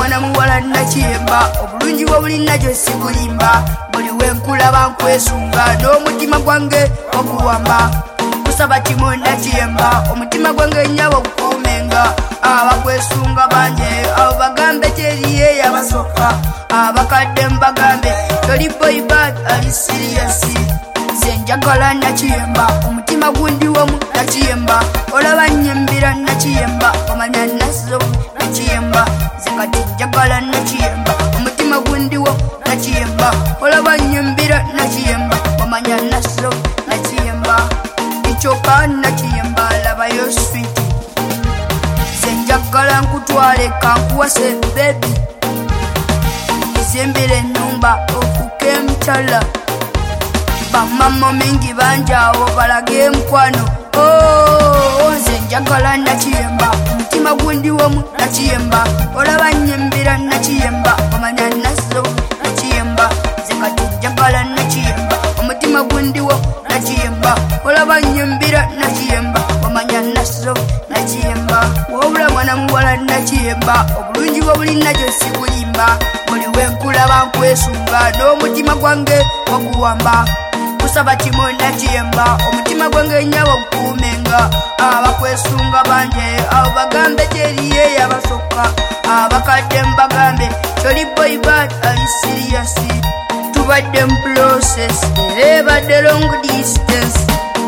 mwana muwala nakiyemba obulungi bwo bulina gye sikulimba buli wenkulaba nkwesunga n'omutima gwange okuwamba kusaba kimu nakiyemba omutima gwange nyabo okukumenga abakwesunga banje abo bagambe teriye yabasoka abakadde mbagambe toli boy bad ali serious njagala nakiyemba omutima gundi womu nakiyemba olaba nyembira nakiyemba omanya naso nakiyemba zekati njagala nakiyemba omutima gundi wo nakiyemba olaba nyembira nakiyemba omanya naso nakiyemba ichoka nakiyemba laba yo sweet njagala nkutwale kankuwase baby nzimbire ennyumba okuke mchala bamama mingi banjawo balage mukwano nze njagala nakiyemba omutima gundi womu nakiyemba olaba nyembira nakiyemba omanya naso nakiyemba zekati njagala nakiyemba omutima gundi wo nakiyemba olaba nyembira nakiyemba omanya naso nakiyemba wobula mwana muwala nakiyemba obulungi bwo bulina gye sikulimba buli wenkulaba nkwesunga n'omutima gwange waguwamba kusaba kimu nakiyemba omutima gwange nyabo okukumenga abakwesunga banje abo bagambe teriye yabasoka abakadde mbagambe toli boy bad ali serious tubadde mu process ebadde long distance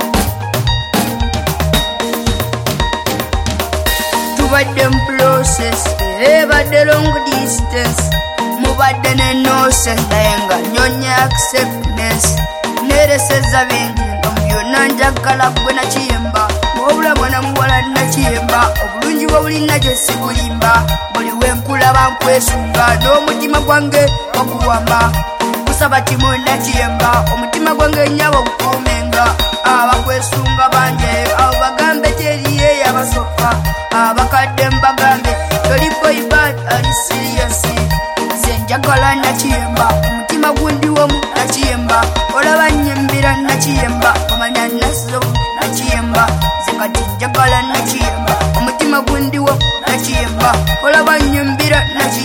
tubadde mu process ebadde long distance mubadde ne nonsense nayenga nyonya acceptance nereseza bingi nga byonna njagala gwe nakiyemba wobula mwana muwala nakiyemba obulungi bwo bulina gye sikulimba buli wenkulaba nkwesunga n'omutima gwange okuwamba kusaba kimu nakiyemba omutima gwange nyabo okukumenga abakwesunga banje abo bagambe teriye yabasoka abakadde mbagambe toli boy bad ali serious nze njagala nakiyemba omutima gundi womu nakiyemba olaba nyembira nakiyemba omanya naso nakiyemba zekati njagala nakiyemba omutima gundi wo nakiyemba olaba nyembira nakiyemba